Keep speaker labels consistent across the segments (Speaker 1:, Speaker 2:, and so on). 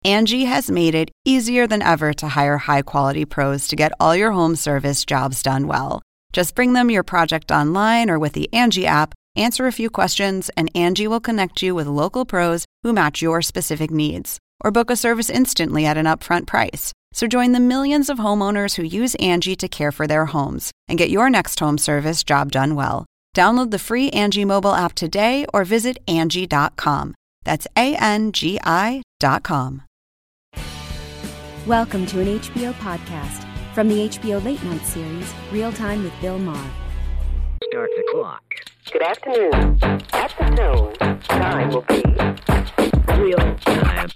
Speaker 1: Angie has made it easier than ever to hire high-quality pros to get all your home service jobs done well. Just bring them your project online or with the Angie app, answer a few questions, and Angie will connect you with local pros who match your specific needs. Or book a service instantly at an upfront price. So join the millions of homeowners who use Angie to care for their homes and get your next home service job done well. Download the free Angie mobile app today or visit Angie.com. That's ANGI.com.
Speaker 2: Welcome to an HBO podcast from the HBO Late Night series, Real Time with Bill Maher.
Speaker 3: Start the clock.
Speaker 4: Good afternoon. At the tone, time will be
Speaker 3: Real time.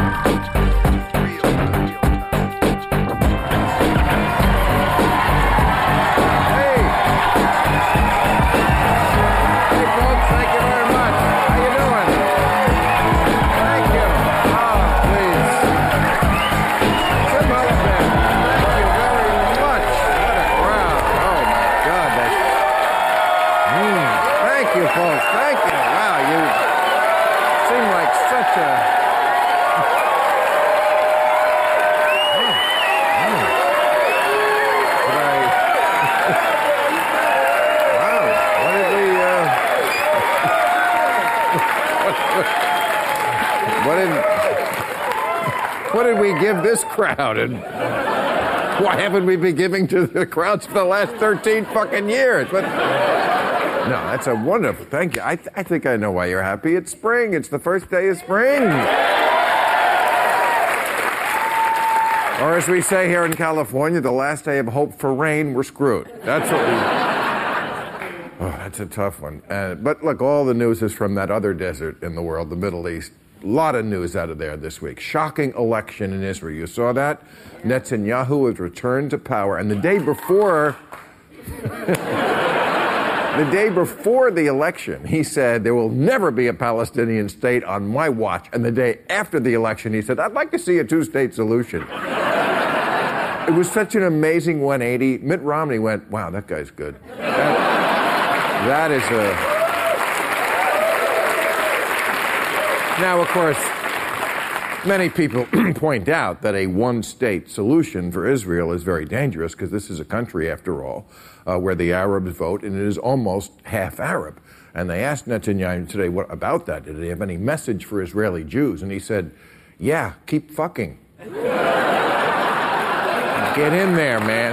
Speaker 5: What did we give this crowd? And why haven't we been giving to the crowds for the last 13 fucking years? But no, that's a wonderful, thank you. I think I know why you're happy. It's spring. It's the first day of spring. Or as we say here in California, the last day of hope for rain, we're screwed. That's what we... Oh, that's a tough one. But look, all the news is from that other desert in the world, the Middle East. A lot of news out of there this week. Shocking election in Israel. You saw that? Netanyahu has returned to power. And the day before... the day before the election, he said, there will never be a Palestinian state on my watch. And the day after the election, he said, I'd like to see a two-state solution. It was such an amazing 180. Mitt Romney went, wow, that guy's good. That is a... Now, of course, many people point out that a one-state solution for Israel is very dangerous because this is a country, after all, where the Arabs vote, and it is almost half Arab. And they asked Netanyahu today, what about that? Did they have any message for Israeli Jews? And he said, yeah, keep fucking. Get in there, man.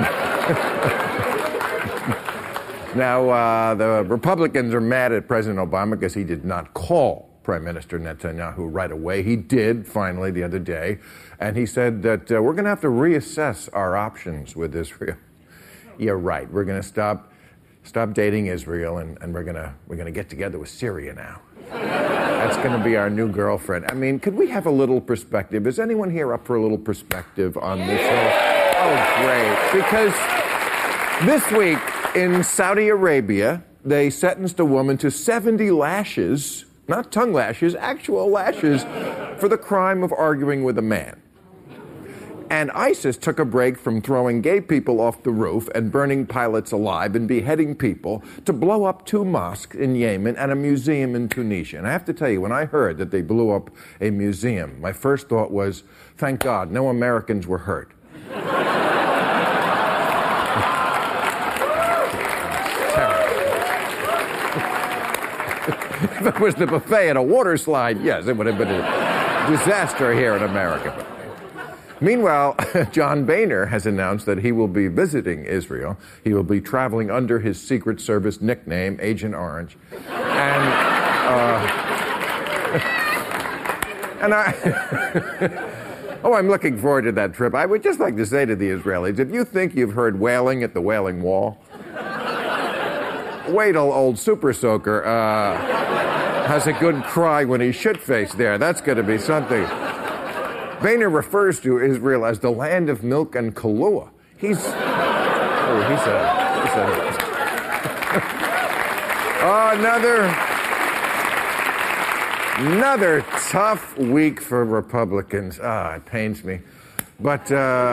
Speaker 5: Now, the Republicans are mad at President Obama because he did not call Prime Minister Netanyahu right away. He did, finally, the other day. And he said that we're going to have to reassess our options with Israel. Yeah, right. We're going to stop dating Israel, and we're going to get together with Syria now. That's going to be our new girlfriend. I mean, could we have a little perspective? Is anyone here up for a little perspective on this whole... Oh, great. Because this week in Saudi Arabia, they sentenced a woman to 70 lashes, not tongue lashes, actual lashes, for the crime of arguing with a man. And ISIS took a break from throwing gay people off the roof and burning pilots alive and beheading people to blow up 2 mosques in Yemen and a museum in Tunisia. And I have to tell you, when I heard that they blew up a museum, my first thought was, thank God, no Americans were hurt. If it was the buffet at a water slide, yes, it would have been a disaster here in America. Meanwhile, John Boehner has announced that he will be visiting Israel. He will be traveling under his Secret Service nickname, Agent Orange. I'm looking forward to that trip. I would just like to say to the Israelis, if you think you've heard wailing at the Wailing Wall, wait till old Super Soaker has a good cry when he's shit-faced there. That's going to be something. Boehner refers to Israel as the land of milk and Kahlua. Another tough week for Republicans. It pains me. But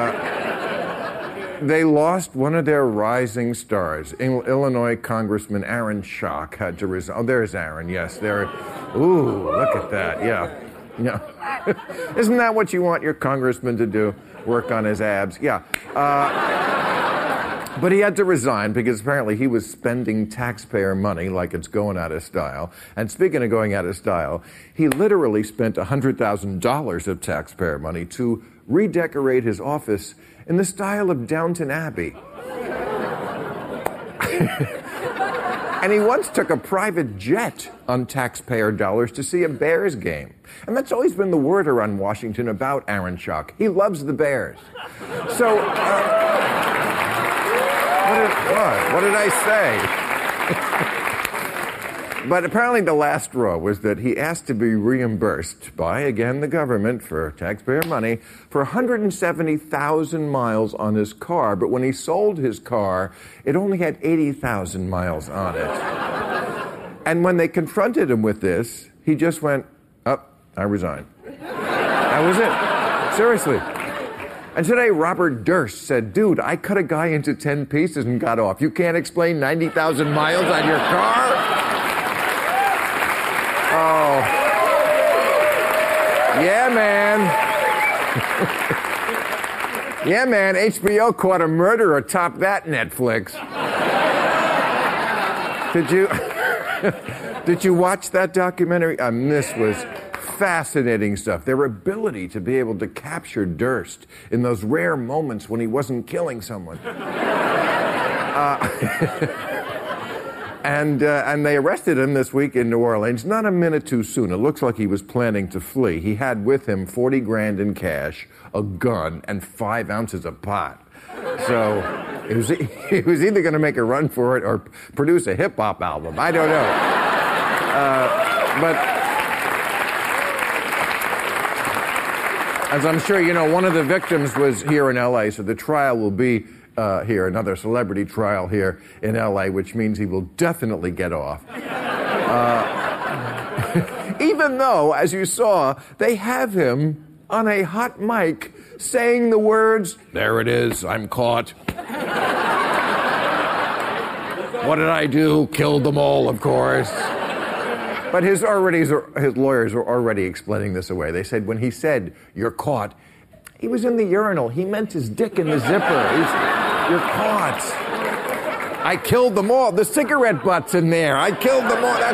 Speaker 5: they lost one of their rising stars. Illinois Congressman Aaron Schock had to resign. Oh, there's Aaron, yes. Ooh, look at that, yeah. You know, isn't that what you want your congressman to do? Work on his abs? Yeah. But he had to resign because apparently he was spending taxpayer money like it's going out of style. And speaking of going out of style, he literally spent $100,000 of taxpayer money to redecorate his office in the style of Downton Abbey. And he once took a private jet on taxpayer dollars to see a Bears game. And that's always been the word around Washington about Aaron Schock. He loves the Bears. So, what did I say? But apparently the last straw was that he asked to be reimbursed by, again, the government for taxpayer money for 170,000 miles on his car. But when he sold his car, it only had 80,000 miles on it. And when they confronted him with this, he just went, I resign. That was it. Seriously. And today, Robert Durst said, dude, I cut a guy into 10 pieces and got off. You can't explain 90,000 miles on your car? Oh. Yeah, man. Yeah, man. HBO caught a murderer. Top that, Netflix. Did you watch that documentary? This was fascinating stuff. Their ability to be able to capture Durst in those rare moments when he wasn't killing someone. And they arrested him this week in New Orleans, not a minute too soon. It looks like he was planning to flee. He had with him 40 grand in cash, a gun, and 5 ounces of pot. So he was either going to make a run for it or produce a hip-hop album. I don't know. But as I'm sure you know, one of the victims was here in L.A., so the trial will be here, another celebrity trial here in L.A., which means he will definitely get off. Even though, as you saw, they have him on a hot mic saying the words, "There it is, I'm caught. What did I do? Killed them all, of course." But his lawyers are already explaining this away. They said when he said, "You're caught," he was in the urinal. He meant his dick in the zipper. You're caught. I killed them all. The cigarette butt's in there. I killed them all.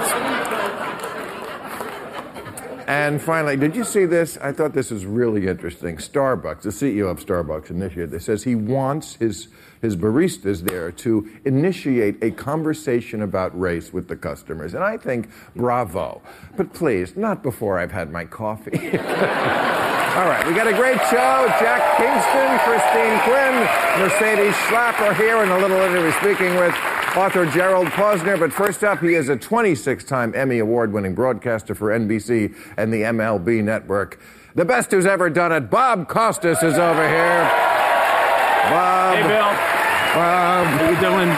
Speaker 5: And finally, did you see this? I thought this was really interesting. Starbucks, the CEO of Starbucks initiated, says he wants his baristas there to initiate a conversation about race with the customers. And I think, bravo. But please, not before I've had my coffee. All right, we got a great show. Jack Kingston, Christine Quinn, Mercedes Schlapp are here in a little interview speaking with author Gerald Posner. But first up, he is a 26-time Emmy Award-winning broadcaster for NBC and the MLB Network. The best who's ever done it, Bob Costas, is over here. Bob.
Speaker 6: Hey, Bill.
Speaker 5: Bob.
Speaker 6: How you doing?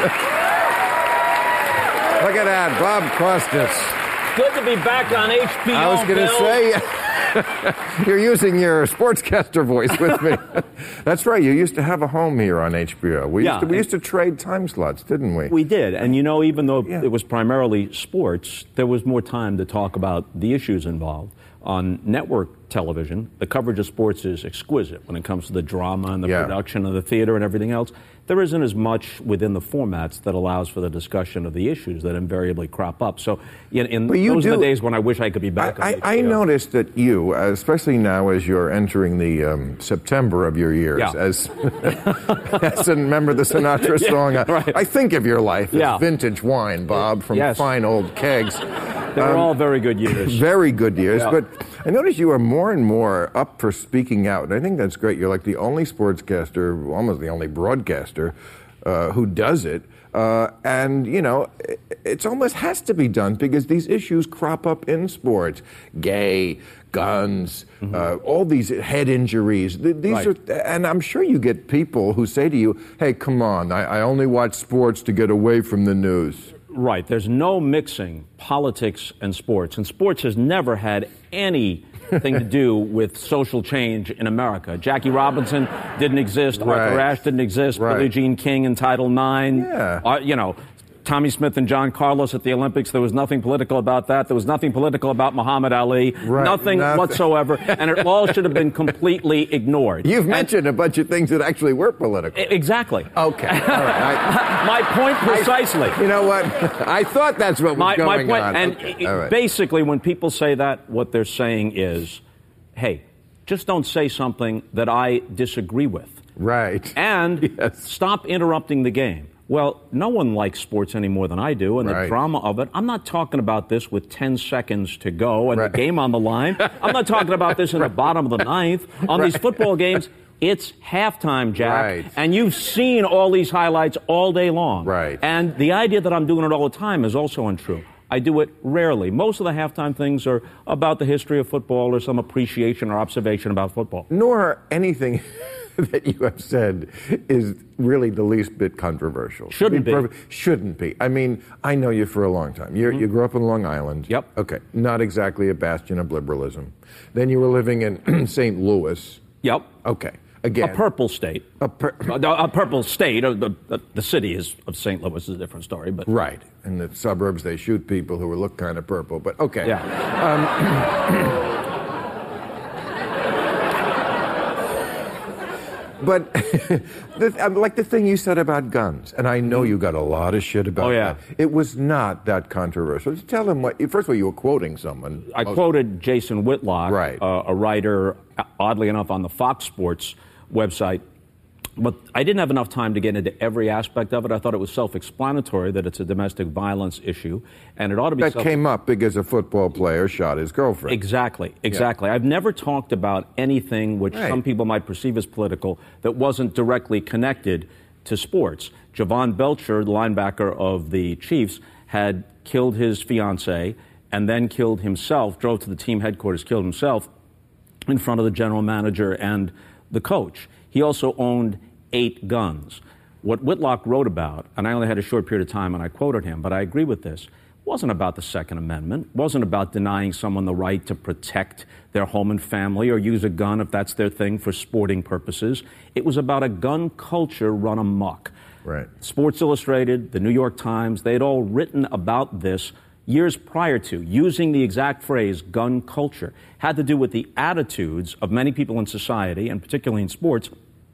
Speaker 5: Look at that, Bob Costas.
Speaker 6: Good to be back on HBO,
Speaker 5: I was going to say... You're using your sportscaster voice with me. That's right. You used to have a home here on HBO. We used to trade time slots, didn't we?
Speaker 6: We did. And, you know, even though it was primarily sports, there was more time to talk about the issues involved. On network television, the coverage of sports is exquisite when it comes to the drama and the production of the theater and everything else. There isn't as much within the formats that allows for the discussion of the issues that invariably crop up. So those are the days when I wish I could be back on HBO.
Speaker 5: I noticed that you, especially now as you're entering the September of your years, as a member of the Sinatra song,
Speaker 6: right.
Speaker 5: I think of your life as vintage wine, Bob, from fine old kegs.
Speaker 6: They were all very good years.
Speaker 5: Very good years. Yeah. But I notice you are more and more up for speaking out. And I think that's great. You're like the only sportscaster, almost the only broadcaster, who does it. And, you know, it almost has to be done because these issues crop up in sports. Gay, guns, all these head injuries. These are, and I'm sure you get people who say to you, hey, come on, I only watch sports to get away from the news.
Speaker 6: Right. There's no mixing politics and sports. And sports has never had anything to do with social change in America. Jackie Robinson didn't exist. Arthur Ashe didn't exist. Billie Jean King in Title IX.
Speaker 5: Yeah.
Speaker 6: You know, Tommy Smith and John Carlos at the Olympics. There was nothing political about that. There was nothing political about Muhammad Ali.
Speaker 5: Right,
Speaker 6: nothing whatsoever. And it all should have been completely ignored.
Speaker 5: You've mentioned a bunch of things that actually were political.
Speaker 6: Exactly.
Speaker 5: Okay. All right.
Speaker 6: My point precisely.
Speaker 5: You know what? I thought that's what was going on.
Speaker 6: And
Speaker 5: okay.
Speaker 6: basically, when people say that, what they're saying is, hey, just don't say something that I disagree with.
Speaker 5: Right.
Speaker 6: And stop interrupting the game. Well, no one likes sports any more than I do, and the drama of it. I'm not talking about this with 10 seconds to go and the game on the line. I'm not talking about this in the bottom of the ninth. On these football games, it's halftime, Jack.
Speaker 5: Right.
Speaker 6: And you've seen all these highlights all day long.
Speaker 5: Right.
Speaker 6: And the idea that I'm doing it all the time is also untrue. I do it rarely. Most of the halftime things are about the history of football or some appreciation or observation about football.
Speaker 5: Nor anything that you have said is really the least bit controversial.
Speaker 6: Shouldn't be.
Speaker 5: Shouldn't be. I mean, I know you for a long time. You grew up in Long Island.
Speaker 6: Yep.
Speaker 5: Okay. Not exactly a bastion of liberalism. Then you were living in St. Louis.
Speaker 6: Yep.
Speaker 5: Okay. Again.
Speaker 6: A purple state. A purple state. The city of St. Louis is a different story. But
Speaker 5: right. In the suburbs, they shoot people who look kind of purple. But okay.
Speaker 6: Yeah.
Speaker 5: But like the thing you said about guns, and I know you got a lot of shit about that. It was not that controversial. Just tell them what. First of all, you were quoting someone.
Speaker 6: I quoted Jason Whitlock,
Speaker 5: right.
Speaker 6: A writer, oddly enough, on the Fox Sports website. But I didn't have enough time to get into every aspect of it. I thought it was self-explanatory that it's a domestic violence issue, and it ought to be.
Speaker 5: That came up because a football player shot his girlfriend.
Speaker 6: Exactly. Yeah. I've never talked about anything which some people might perceive as political that wasn't directly connected to sports. Javon Belcher, the linebacker of the Chiefs, had killed his fiancée and then killed himself, drove to the team headquarters, killed himself in front of the general manager and the coach. He also owned 8 guns. What Whitlock wrote about, and I only had a short period of time and I quoted him, but I agree with this, wasn't about the Second Amendment, wasn't about denying someone the right to protect their home and family or use a gun if that's their thing for sporting purposes. It was about a gun culture run amok.
Speaker 5: Right.
Speaker 6: Sports Illustrated, the New York Times, they had all written about this years prior to, using the exact phrase gun culture. Had to do with the attitudes of many people in society, and particularly in sports,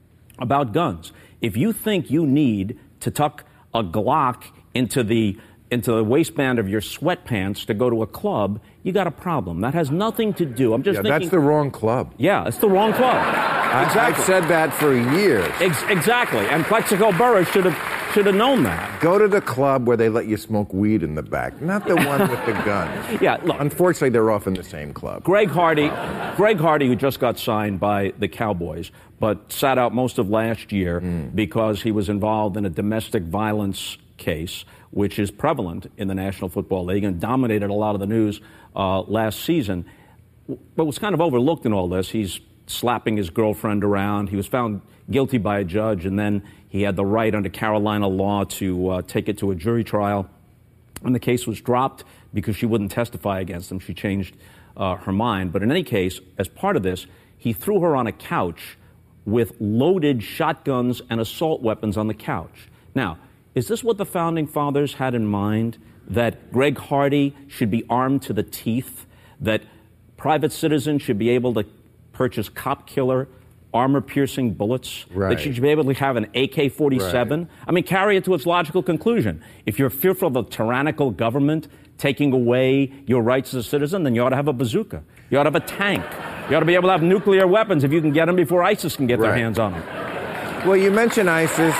Speaker 6: about guns. If you think you need to tuck a Glock into the waistband of your sweatpants to go to a club, you got a problem. That has nothing to do. I'm just thinking.
Speaker 5: That's the wrong club.
Speaker 6: Yeah, it's the wrong club. Exactly.
Speaker 5: I've said that for years.
Speaker 6: Exactly. And Plexico Burress should have known that.
Speaker 5: Go to the club where they let you smoke weed in the back, not the one with the gun.
Speaker 6: Yeah, look.
Speaker 5: Unfortunately, they're often the same club.
Speaker 6: Greg Hardy, who just got signed by the Cowboys, but sat out most of last year because he was involved in a domestic violence case, which is prevalent in the National Football League and dominated a lot of the news last season. But was kind of overlooked in all this. He's slapping his girlfriend around. He was found guilty by a judge, and then he had the right under Carolina law to take it to a jury trial. And the case was dropped because she wouldn't testify against him. She changed her mind. But in any case, as part of this, he threw her on a couch with loaded shotguns and assault weapons on the couch. Now, is this what the Founding Fathers had in mind? That Greg Hardy should be armed to the teeth? That private citizens should be able to purchase cop-killer, armor-piercing bullets?
Speaker 5: Right.
Speaker 6: That you should be able to have an AK-47? Right. I mean, carry it to its logical conclusion. If you're fearful of a tyrannical government taking away your rights as a citizen, then you ought to have a bazooka. You ought to have a tank. You ought to be able to have nuclear weapons if you can get them before ISIS can get their hands on them.
Speaker 5: Well, you mentioned ISIS.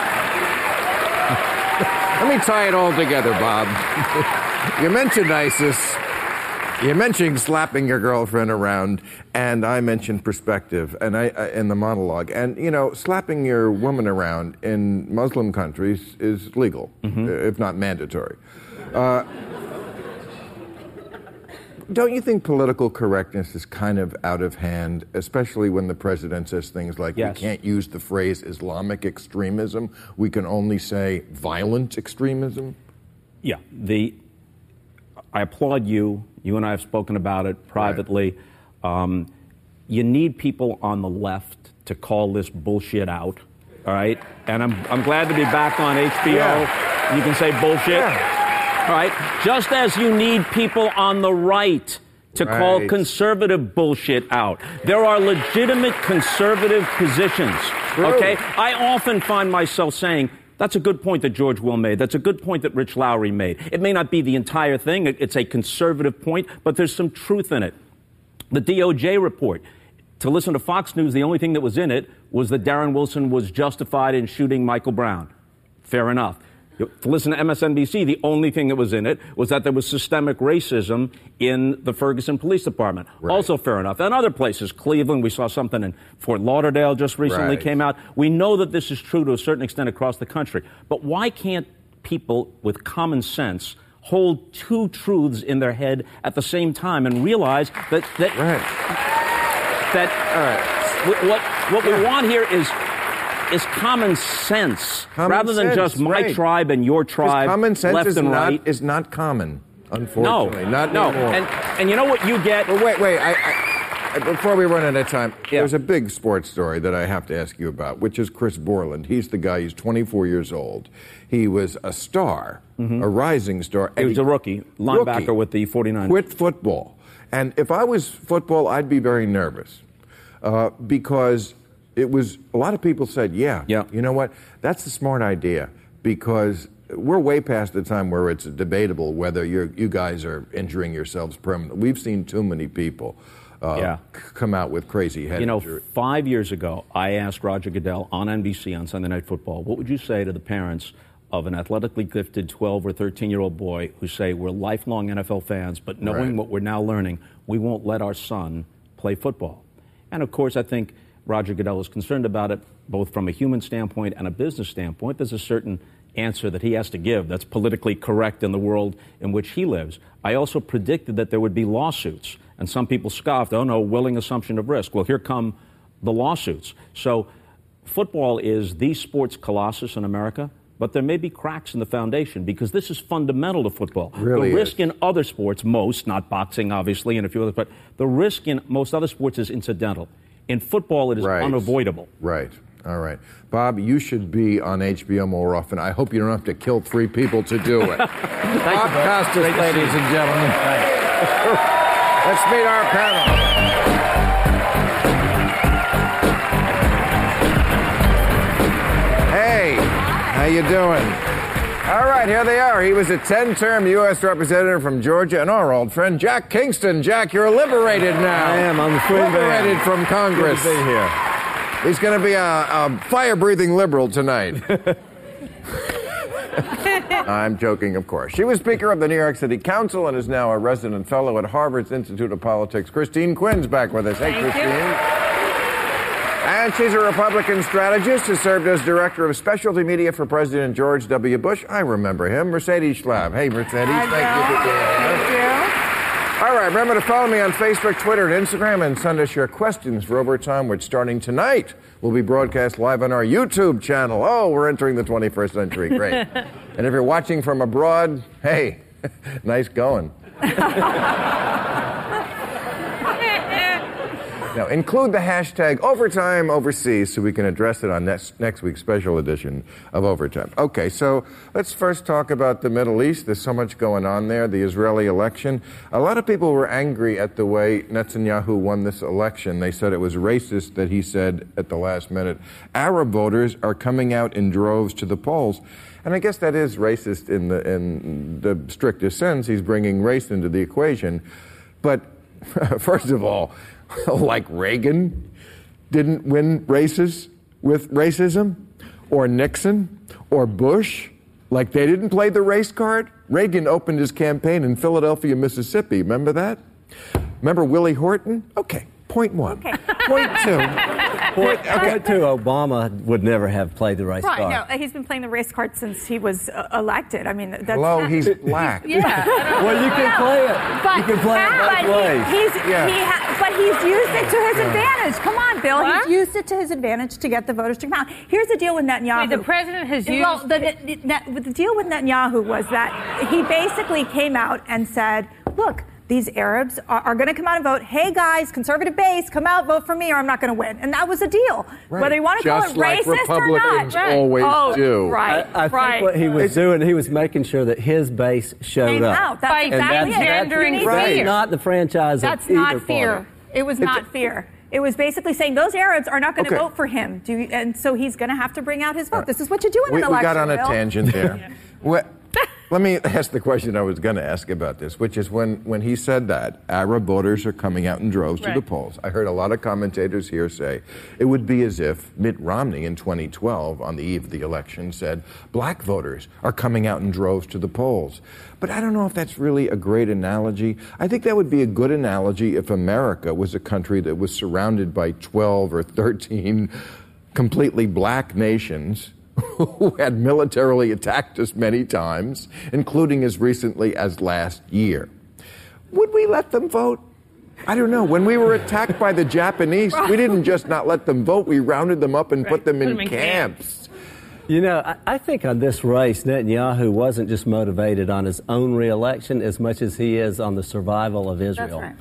Speaker 5: Let me tie it all together, Bob. You mentioned ISIS. You mentioned slapping your girlfriend around, and I mentioned perspective, and I in the monologue. And you know, slapping your woman around in Muslim countries is legal, if not mandatory. Don't you think political correctness is kind of out of hand, especially when the president says things like, we can't use the phrase Islamic extremism, we can only say violent extremism?
Speaker 6: Yeah, I applaud you. You and I have spoken about it privately. Right. You need people on the left to call this bullshit out, all right? And I'm glad to be back on HBO. You can say bullshit.
Speaker 5: Yeah.
Speaker 6: All right? Just as you need people on the right to call conservative bullshit out. There are legitimate conservative positions.
Speaker 5: True.
Speaker 6: Okay? I often find myself saying, that's a good point that George Will made. That's a good point that Rich Lowry made. It may not be the entire thing. It's a conservative point, but there's some truth in it. The DOJ report, to listen to Fox News, the only thing that was in it was that Darren Wilson was justified in shooting Michael Brown. Fair enough. To listen to MSNBC, the only thing that was in it was that there was systemic racism in the Ferguson Police Department. Right. Also fair enough. And other places, Cleveland, we saw something in Fort Lauderdale just recently came out. We know that this is true to a certain extent across the country. But why can't people with common sense hold two truths in their head at the same time and realize that what we want here is common sense, rather than just my tribe and your tribe,
Speaker 5: common sense
Speaker 6: left and right.
Speaker 5: is not common, unfortunately. Not anymore.
Speaker 6: And you know what you get?
Speaker 5: Well, wait. Before we run out of time, there's a big sports story that I have to ask you about, which is Chris Borland. He's the guy, he's 24 years old. He was a star, a rising star.
Speaker 6: He was a rookie, linebacker with the 49ers.
Speaker 5: Quit football. And if I was football, I'd be very nervous because it was, a lot of people said, you know what, that's a smart idea because we're way past the time where it's debatable whether you guys are injuring yourselves permanently. We've seen too many people come out with crazy head injury. 5
Speaker 6: years ago, I asked Roger Goodell on NBC on Sunday Night Football, what would you say to the parents of an athletically gifted 12 or 13-year-old boy who say, we're lifelong NFL fans, but knowing what we're now learning, we won't let our son play football. And, of course, I think Roger Goodell is concerned about it, both from a human standpoint and a business standpoint. There's a certain answer that he has to give that's politically correct in the world in which he lives. I also predicted that there would be lawsuits, and some people scoffed, oh, no, willing assumption of risk. Well, here come the lawsuits. So football is the sports colossus in America, but there may be cracks in the foundation because this is fundamental to football.
Speaker 5: Really
Speaker 6: the risk in other sports, most, not boxing, obviously, and a few others, but the risk in most other sports is incidental. In football, it is unavoidable.
Speaker 5: Right. All right. Bob, you should be on HBO more often. I hope you don't have to kill 3 people to do it. Bob Costas, ladies and gentlemen. Let's meet our panel. Hey, how you doing? All right, here they are. He was a 10-term U.S. representative from Georgia and our old friend Jack Kingston. Jack, you're liberated now.
Speaker 7: I am. I'm free
Speaker 5: liberated from Congress.
Speaker 7: Good to be here.
Speaker 5: He's going to be a fire-breathing liberal tonight. I'm joking, of course. She was Speaker of the New York City Council and is now a resident fellow at Harvard's Institute of Politics. Christine Quinn's back with us. Hey, Christine. And she's a Republican strategist who served as director of specialty media for President George W. Bush. I remember him. Mercedes Schlapp. Hey, Mercedes. Thank you for being here.
Speaker 8: Thank you.
Speaker 5: All right, remember to follow me on Facebook, Twitter, and Instagram, and send us your questions for Overtime, which starting tonight will be broadcast live on our YouTube channel. Oh, we're entering the 21st century. Great. And if you're watching from abroad, hey, nice going. Now, include the hashtag Overtime Overseas so we can address it on next week's special edition of Overtime. Okay, so let's first talk about the Middle East. There's so much going on there, the Israeli election. A lot of people were angry at the way Netanyahu won this election. They said it was racist that he said at the last minute, Arab voters are coming out in droves to the polls. And I guess that is racist in the strictest sense. He's bringing race into the equation. But first of all, like Reagan didn't win races with racism, or Nixon, or Bush, like they didn't play the race card. Reagan opened his campaign in Philadelphia, Mississippi. Remember that? Remember Willie Horton? Okay, point 1. Okay. Point 2.
Speaker 7: Point 2, Obama would never have played the race card.
Speaker 8: Right, no, he's been playing the race card since he was elected. I mean, that's...
Speaker 5: Hello, he's black.
Speaker 8: Yeah.
Speaker 7: Well, you can play it.
Speaker 8: But,
Speaker 7: you can play it both ways.
Speaker 8: But he's used it to his advantage. Come on, Bill. What? He's used it to his advantage to get the voters to come out. Here's the deal with Netanyahu.
Speaker 9: Wait, the president has used...
Speaker 8: Well, the deal with Netanyahu was that he basically came out and said, look, these Arabs are going to come out and vote. Hey, guys, conservative base, come out, vote for me, or I'm not going to win. And that was a deal.
Speaker 5: Right.
Speaker 8: Whether you want to call it
Speaker 5: like
Speaker 8: racist
Speaker 5: Republicans
Speaker 8: or not.
Speaker 5: always do.
Speaker 8: Right.
Speaker 7: I think what he was doing, he was making sure that his base showed up.
Speaker 8: That's exactly it.
Speaker 9: Gendering fear.
Speaker 7: That's not the franchise
Speaker 8: That's
Speaker 7: of either
Speaker 8: not fear.
Speaker 7: party.
Speaker 8: It was not fear. It was basically saying those Arabs are not going to vote for him. And so he's going to have to bring out his vote. This is what you do in an election.
Speaker 5: We got on a
Speaker 8: Bill.
Speaker 5: tangent there. Let me ask the question I was going to ask about this, which is when he said that, Arab voters are coming out in droves to the polls. I heard a lot of commentators here say it would be as if Mitt Romney in 2012, on the eve of the election, said black voters are coming out in droves to the polls. But I don't know if that's really a great analogy. I think that would be a good analogy if America was a country that was surrounded by 12 or 13 completely black nations who had militarily attacked us many times, including as recently as last year. Would we let them vote? I don't know. When we were attacked by the Japanese, we didn't just not let them vote, we rounded them up and put them in camps.
Speaker 7: You know, I think on this race, Netanyahu wasn't just motivated on his own re-election as much as he is on the survival of Israel.
Speaker 8: That's right.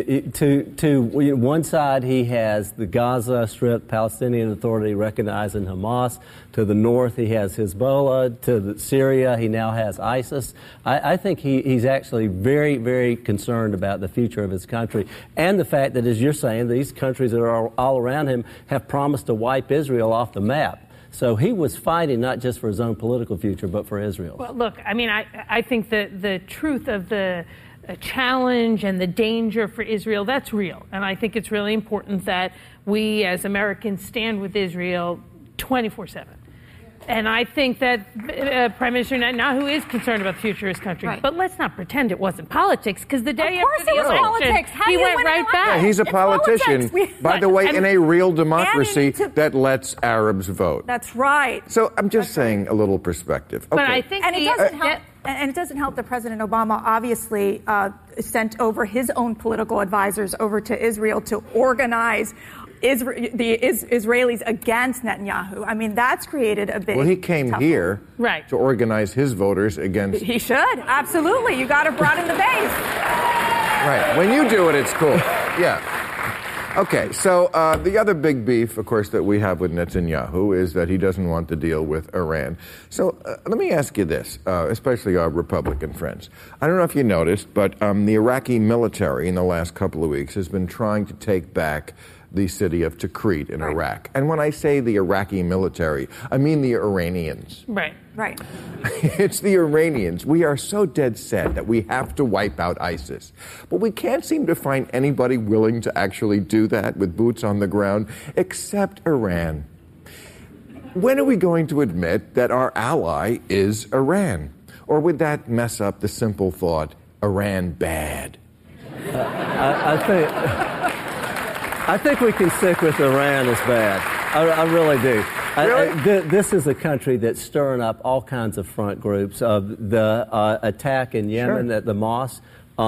Speaker 7: To one side, he has the Gaza Strip Palestinian Authority recognizing Hamas. To the north, he has Hezbollah. To Syria, he now has ISIS. I think he's actually very, very concerned about the future of his country and the fact that, as you're saying, these countries that are all around him have promised to wipe Israel off the map. So he was fighting not just for his own political future, but for Israel.
Speaker 9: Well, look, I mean, I think that the truth of the challenge and the danger for Israel, that's real. And I think it's really important that we as Americans stand with Israel 24/7. And I think that Prime Minister Netanyahu is concerned about the future of his country. Right. But let's not pretend it wasn't politics, because the day after the election, he went right back.
Speaker 5: Yeah, he's a politician, by the way, in a real democracy that lets Arabs vote.
Speaker 8: That's right.
Speaker 5: So I'm just saying a little perspective. Okay.
Speaker 9: But I think
Speaker 8: it doesn't help. And it doesn't help that President Obama obviously sent over his own political advisors over to Israel to organize the Israelis against Netanyahu. I mean, that's created a big...
Speaker 5: Well, he came here
Speaker 9: to
Speaker 5: organize his voters against...
Speaker 8: He should, absolutely. You got to broaden the base.
Speaker 5: Right. When you do it, it's cool. Yeah. Okay, so the other big beef, of course, that we have with Netanyahu is that he doesn't want to deal with Iran. So let me ask you this, especially our Republican friends. I don't know if you noticed, but the Iraqi military in the last couple of weeks has been trying to take back the city of Tikrit in Iraq. And when I say the Iraqi military, I mean the Iranians.
Speaker 9: Right.
Speaker 5: It's the Iranians. We are so dead set that we have to wipe out ISIS. But we can't seem to find anybody willing to actually do that with boots on the ground, except Iran. When are we going to admit that our ally is Iran? Or would that mess up the simple thought, Iran bad?
Speaker 7: I think we can stick with Iran as bad. I really do.
Speaker 5: Really?
Speaker 7: This is a country that's stirring up all kinds of front groups. The attack in Yemen at the mosque,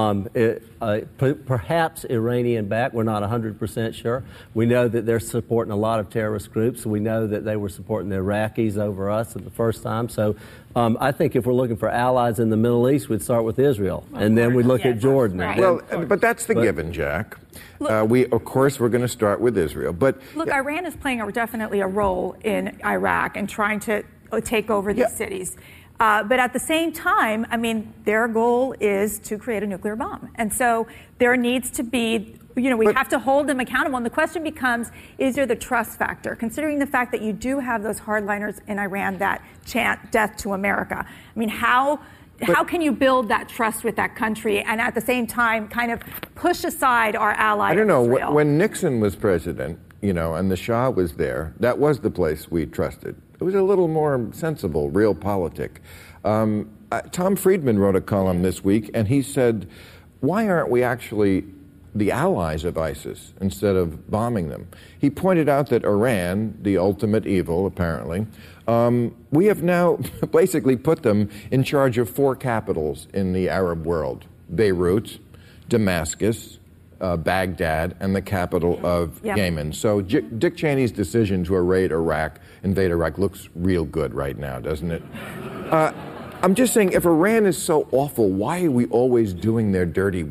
Speaker 7: perhaps Iranian-backed. We're not 100% sure. We know that they're supporting a lot of terrorist groups. We know that they were supporting the Iraqis over us at the first time. So I think if we're looking for allies in the Middle East, we'd start with Israel, and then we'd look at Jordan.
Speaker 8: Right.
Speaker 5: Well, but that's the given, Jack. We're going to start with Israel. But
Speaker 8: look, Iran is playing definitely a role in Iraq and trying to take over these cities. But at the same time, I mean, their goal is to create a nuclear bomb. And so there needs to be, we have to hold them accountable. And the question becomes, is there the trust factor? Considering the fact that you do have those hardliners in Iran that chant death to America. I mean, how can you build that trust with that country and at the same time kind of push aside our ally?
Speaker 5: I don't know.
Speaker 8: Israel?
Speaker 5: When Nixon was president, and the Shah was there, that was the place we trusted. It was a little more sensible, realpolitik. Tom Friedman wrote a column this week, and he said, why aren't we actually the allies of ISIS instead of bombing them? He pointed out that Iran, the ultimate evil, apparently, we have now basically put them in charge of 4 capitals in the Arab world: Beirut, Damascus, Baghdad, and the capital of Yemen. So Dick Cheney's decision to invade Iraq looks real good right now, doesn't it? I'm just saying, if Iran is so awful, why are we always doing their dirty work?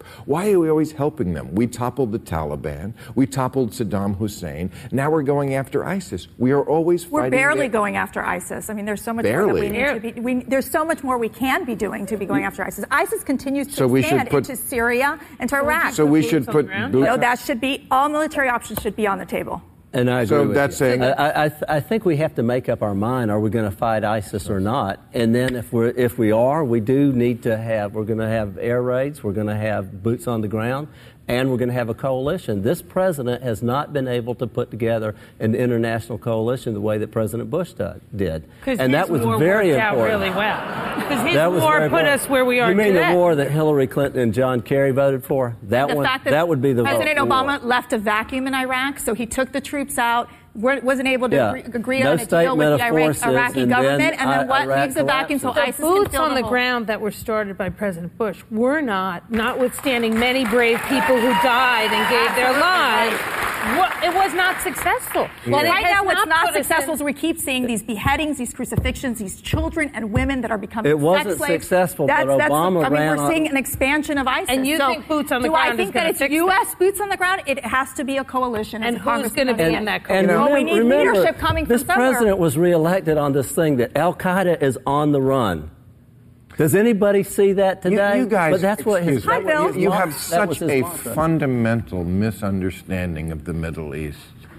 Speaker 5: Why are we always helping them? We toppled the Taliban. We toppled Saddam Hussein. Now we're going after ISIS. We are always fighting.
Speaker 8: We're barely going after ISIS. I mean, there's so much more that we need to be. There's so much more we can be doing to be going after ISIS. ISIS continues to expand into Syria and to Iraq.
Speaker 5: So we should put boots.
Speaker 8: No, that should be all military options should be on the table.
Speaker 7: And I agree with
Speaker 5: that's
Speaker 7: you.
Speaker 5: saying
Speaker 7: I think we have to make up our mind: are we going to fight ISIS or not? And then if we are, we do need to have. We're going to have air raids. We're going to have boots on the ground. And we're going to have a coalition. This president has not been able to put together an international coalition the way that President Bush did.
Speaker 9: And that was very important. Really well. Because his war put us where we are today.
Speaker 7: You mean the war that Hillary Clinton and John Kerry voted for? That would be the
Speaker 8: President Obama left a vacuum in Iraq, so he took the troops out. Wasn't able to agree on a deal with the Iraqi government, and then what leaves the vacuum so ISIS can fill the hole.
Speaker 9: Boots on the ground that were started by President Bush were notwithstanding many brave people who died and gave their lives, it was not successful.
Speaker 8: Well, right now what's not successful is we keep seeing these beheadings, these crucifixions, these children and women that are becoming sex slaves.
Speaker 7: It wasn't successful, but Obama
Speaker 8: we're seeing an expansion of ISIS.
Speaker 9: And you think boots on the ground is going to fix
Speaker 8: that? Do I think that it's U.S. boots on the ground? It has to be a coalition.
Speaker 9: And who's going to be in that coalition?
Speaker 8: Well, we need leadership coming from somewhere.
Speaker 7: This president was reelected on this thing that Al-Qaeda is on the run. Does anybody see that today?
Speaker 5: You guys,
Speaker 7: but that's what his,
Speaker 8: Hi, Bill.
Speaker 5: You have such a fundamental misunderstanding of the Middle East.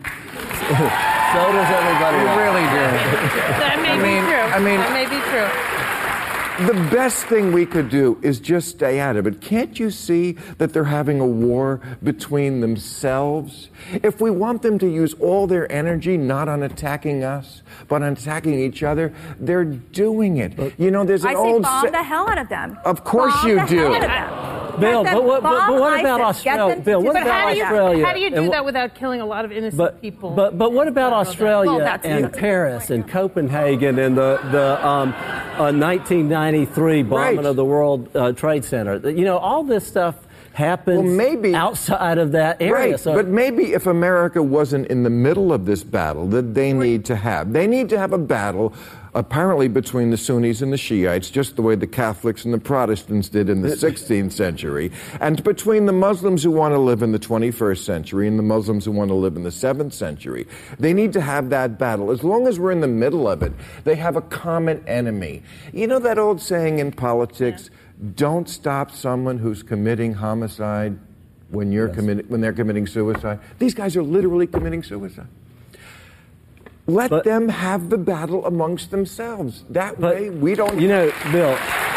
Speaker 7: So does everybody.
Speaker 5: You really do.
Speaker 9: That may be true. That may be true.
Speaker 5: The best thing we could do is just stay out of it. Can't you see that they're having a war between themselves? If we want them to use all their energy not on attacking us, but on attacking each other, they're doing it. You know, there's an old...
Speaker 8: I say bomb the hell out of them.
Speaker 5: Of course you do.
Speaker 7: Bill, but what about Australia? Bill, what about Australia?
Speaker 9: How do you do that without killing a lot of innocent people?
Speaker 7: But what about Australia and Paris and Copenhagen and the 1993 bombing of the World Trade Center? You know, all this stuff happens outside of that area.
Speaker 5: Right, so, but maybe if America wasn't in the middle of this battle that they need to have a battle apparently between the Sunnis and the Shiites, just the way the Catholics and the Protestants did in the 16th century, and between the Muslims who want to live in the 21st century and the Muslims who want to live in the 7th century. They need to have that battle. As long as we're in the middle of it, they have a common enemy. You know that old saying in politics, don't stop someone who's committing homicide when they're committing suicide. These guys are literally committing suicide. Let them have the battle amongst themselves. That way we don't...
Speaker 7: You know, Bill,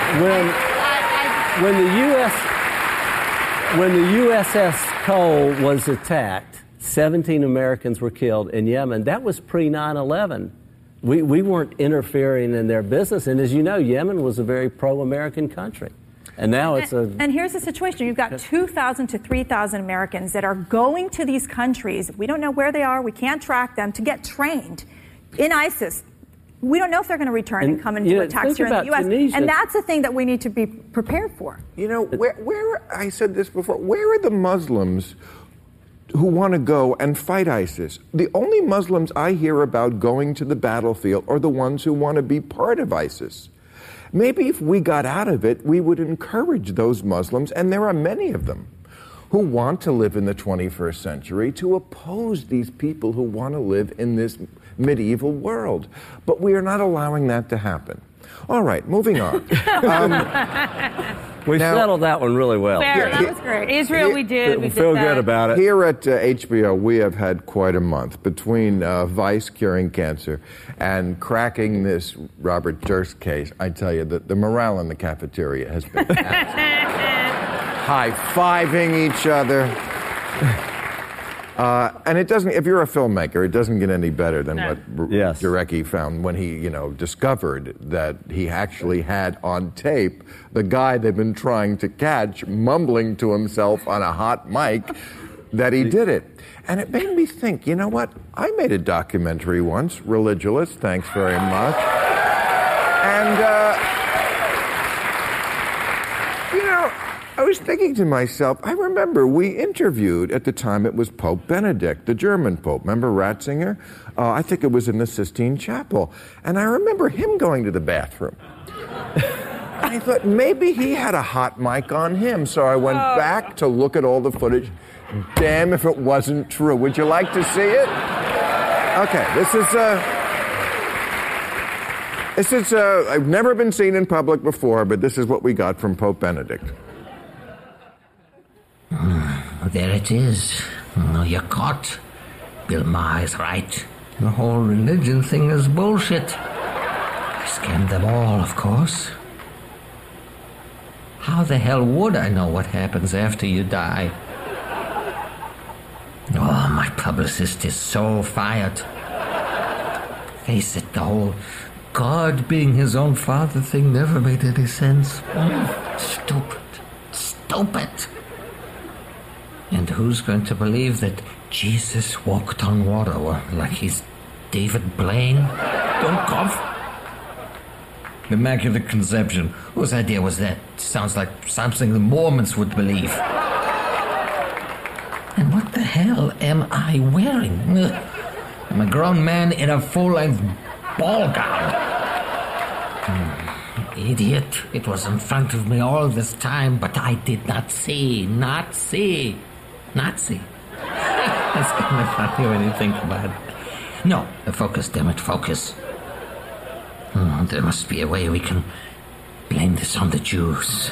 Speaker 7: when the USS Cole was attacked, 17 Americans were killed in Yemen. That was pre-9/11. We weren't interfering in their business. And as you know, Yemen was a very pro-American country. And now it's
Speaker 8: And here's the situation. You've got 2,000 to 3,000 Americans that are going to these countries. We don't know where they are. We can't track them to get trained in ISIS. We don't know if they're going to return and come and do attacks here in the U.S.
Speaker 7: Tunisia.
Speaker 8: And that's the thing that we need to be prepared for.
Speaker 5: You know, where I said this before, where are the Muslims who want to go and fight ISIS? The only Muslims I hear about going to the battlefield are the ones who want to be part of ISIS. Maybe if we got out of it, we would encourage those Muslims, and there are many of them, who want to live in the 21st century to oppose these people who want to live in this medieval world. But we are not allowing that to happen. All right, moving on.
Speaker 7: We settled that one really well.
Speaker 9: Fair. That was great. Israel, we did. We
Speaker 7: feel good about it.
Speaker 5: Here at HBO, we have had quite a month between Vice curing cancer and cracking this Robert Durst case. I tell you that the morale in the cafeteria has been high-fiving each other. And it doesn't, if you're a filmmaker, it doesn't get any better than what Jarecki found when he, discovered that he actually had on tape the guy they've been trying to catch mumbling to himself on a hot mic that he did it. And it made me think, you know what? I made a documentary once, Religulous, thanks very much. And, I was thinking to myself, I remember we interviewed, at the time it was Pope Benedict, the German Pope. Remember Ratzinger? I think it was in the Sistine Chapel. And I remember him going to the bathroom. I thought maybe he had a hot mic on him, so I went back to look at all the footage. Damn if it wasn't true. Would you like to see it? Okay, this is I've never been seen in public before, but this is what we got from Pope Benedict.
Speaker 10: There it is. You're caught. Bill Maher is right. The whole religion thing is bullshit. I scammed them all, of course. How the hell would I know what happens after you die? Oh, my publicist is so fired. Face it, the whole God being his own father thing never made any sense. Stupid. And who's going to believe that Jesus walked on water like he's David Blaine? Don't cough. Immaculate Conception. Whose idea was that? Sounds like something the Mormons would believe. And what the hell am I wearing? I'm a grown man in a full-length ball gown. Idiot. It was in front of me all this time, but I did not see. Nazi. That's kind of funny when you think about it. No, focus, damn it, focus. There must be a way we can blame this on the Jews.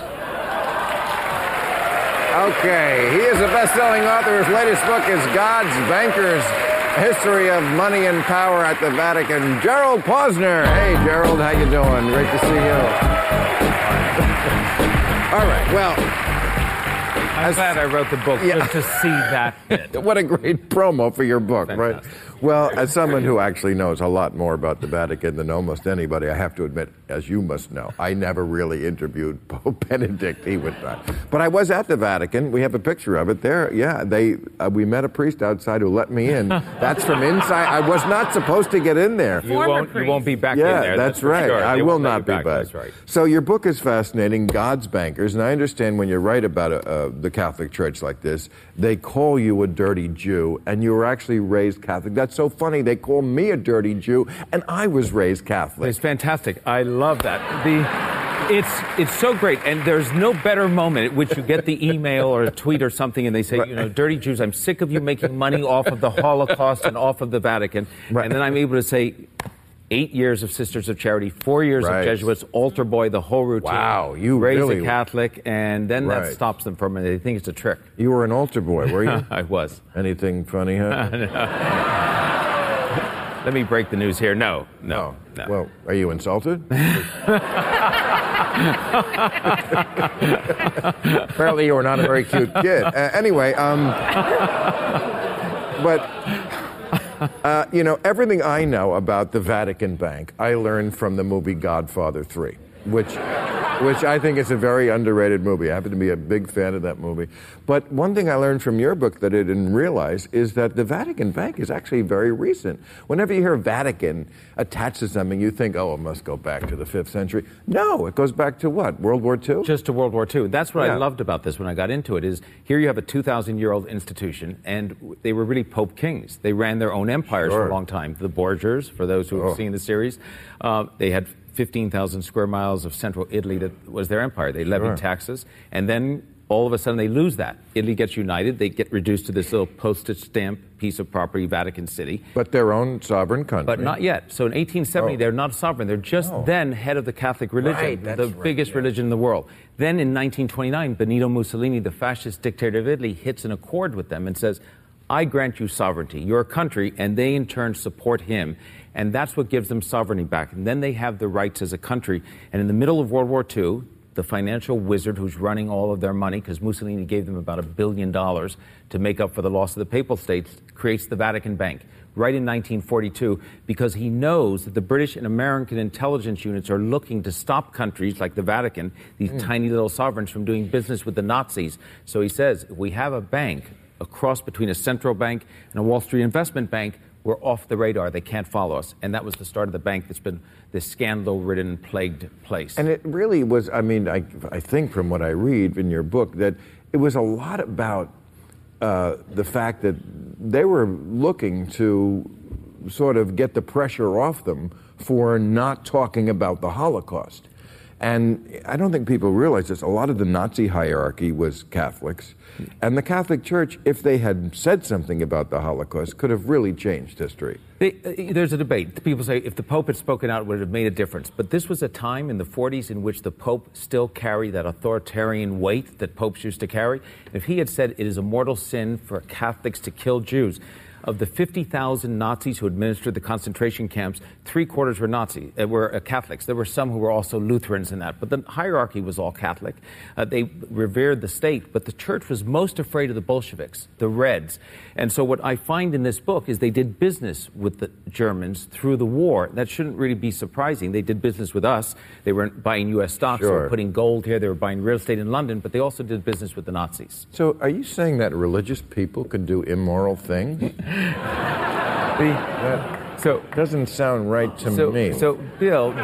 Speaker 5: Okay, he is a best-selling author. His latest book is God's Bankers, A History of Money and Power at the Vatican. Gerald Posner. Hey, Gerald, how you doing? Great to see you. All right, well...
Speaker 11: I'm glad I wrote the book just to see that bit.
Speaker 5: What a great promo for your book,
Speaker 11: Fantastic.
Speaker 5: Right? Well, as someone who actually knows a lot more about the Vatican than almost anybody, I have to admit, as you must know, I never really interviewed Pope Benedict. He would not. But I was at the Vatican. We have a picture of it there. Yeah, we met a priest outside who let me in. That's from inside. I was not supposed to get in there.
Speaker 11: You won't be back in there.
Speaker 5: Yeah, that's right.
Speaker 11: Sure.
Speaker 5: I will not be back.
Speaker 11: That's right.
Speaker 5: So your book is fascinating, God's Bankers, and I understand when you write about the Catholic Church like this, they call you a dirty Jew, and you were actually raised Catholic. That's so funny. They call me a dirty Jew, and I was raised Catholic.
Speaker 11: It's fantastic. I love that. It's so great, and there's no better moment at which you get the email or a tweet or something, and they say, dirty Jews, I'm sick of you making money off of the Holocaust and off of the Vatican. Right. And then I'm able to say, 8 years of Sisters of Charity, 4 years of Jesuits, altar boy, the whole routine.
Speaker 5: Wow, you
Speaker 11: raised
Speaker 5: really
Speaker 11: a Catholic, and then that stops them from it. They think it's a trick.
Speaker 5: You were an altar boy, were you?
Speaker 11: I was.
Speaker 5: Anything funny happened?
Speaker 11: Let me break the news here. No.
Speaker 5: Well, are you insulted? Apparently you were not a very cute kid. Anyway, everything I know about the Vatican Bank, I learned from the movie Godfather 3, which I think is a very underrated movie. I happen to be a big fan of that movie. But one thing I learned from your book that I didn't realize is that the Vatican Bank is actually very recent. Whenever you hear Vatican attached to something, you think, it must go back to the 5th century. No, it goes back to what, World War II?
Speaker 11: Just to World War II. That's what I loved about this when I got into it, is here you have a 2,000-year-old institution, and they were really Pope kings. They ran their own empires for a long time. The Borgias, for those who have seen the series, they had 15,000 square miles of central Italy that was their empire. They levied taxes, and then all of a sudden they lose that. Italy gets united. They get reduced to this little postage stamp piece of property, Vatican City.
Speaker 5: But their own sovereign country.
Speaker 11: But not yet. So in 1870, they're not sovereign. They're just then head of the Catholic religion, the biggest religion in the world. Then in 1929, Benito Mussolini, the fascist dictator of Italy, hits an accord with them and says, I grant you sovereignty, your country, and they in turn support him. And that's what gives them sovereignty back. And then they have the rights as a country. And in the middle of World War II, the financial wizard who's running all of their money, because Mussolini gave them about $1 billion to make up for the loss of the Papal States, creates the Vatican Bank right in 1942, because he knows that the British and American intelligence units are looking to stop countries like the Vatican, these tiny little sovereigns, from doing business with the Nazis. So he says, if we have a bank, a cross between a central bank and a Wall Street investment bank, we're off the radar. They can't follow us. And that was the start of the bank that's been this scandal-ridden, plagued place.
Speaker 5: And it really was, I think from what I read in your book, that it was a lot about the fact that they were looking to sort of get the pressure off them for not talking about the Holocaust. And I don't think people realize this. A lot of the Nazi hierarchy was Catholics. And the Catholic Church, if they had said something about the Holocaust, could have really changed history.
Speaker 11: There's a debate. People say if the Pope had spoken out, it would have made a difference. But this was a time in the 40s in which the Pope still carried that authoritarian weight that popes used to carry. If he had said it is a mortal sin for Catholics to kill Jews, of the 50,000 Nazis who administered the concentration camps, 3/4 were Catholics. There were some who were also Lutherans in that, but the hierarchy was all Catholic. They revered the state, but the church was most afraid of the Bolsheviks, the Reds. And so what I find in this book is they did business with the Germans through the war. That shouldn't really be surprising. They did business with us. They were buying U.S. stocks. They were putting gold here. They were buying real estate in London, but they also did business with the Nazis.
Speaker 5: So are you saying that religious people can do immoral things? That doesn't sound right to me.
Speaker 11: So, Bill,